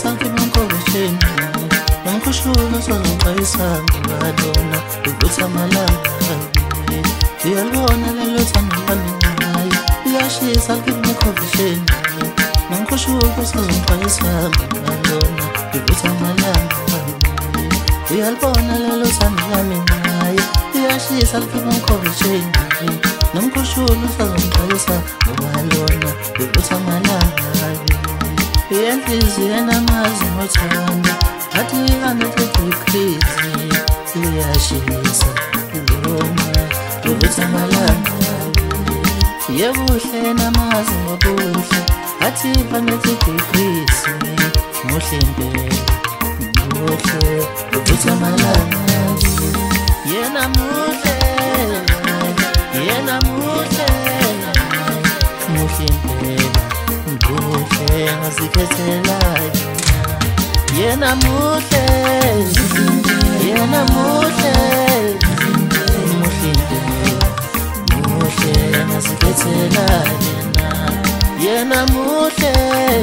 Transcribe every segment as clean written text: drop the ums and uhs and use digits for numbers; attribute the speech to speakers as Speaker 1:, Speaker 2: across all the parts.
Speaker 1: ngisalkhipha enkobosheni ngikushula sozongiqayisanga ngalona ngivutha amalanga uyalibona lelo thando lami ngayo uyashisa ngipha enkobosheni ngikushula sozongiqayisanga ngalona ngivutha amalanga uyalibona lelo thando lami ngayo uyashisa ngipha enkobosheni ngikushula sozongiqayisanga ngalona ngivutha amalanga yenhliziyo enamazi ngothando athi 100 degrees liyashisa lona ngivutha amalanga yebuhle namazi ngobuhle athi 100 degrees muhle impela muhle ngivutha amalanga yena muhle muhle impela muhle ngazikhethela yena muhle muhle ngazikhethela yena muhle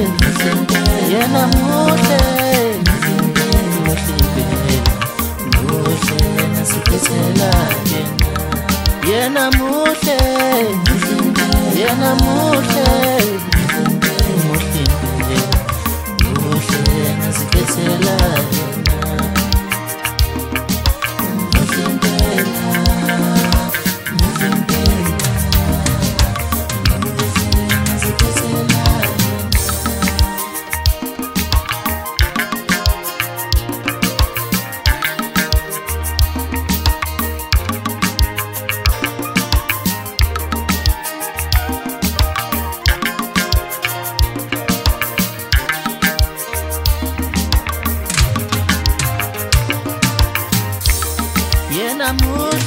Speaker 1: muhle ngazikhethela yena muhle amor.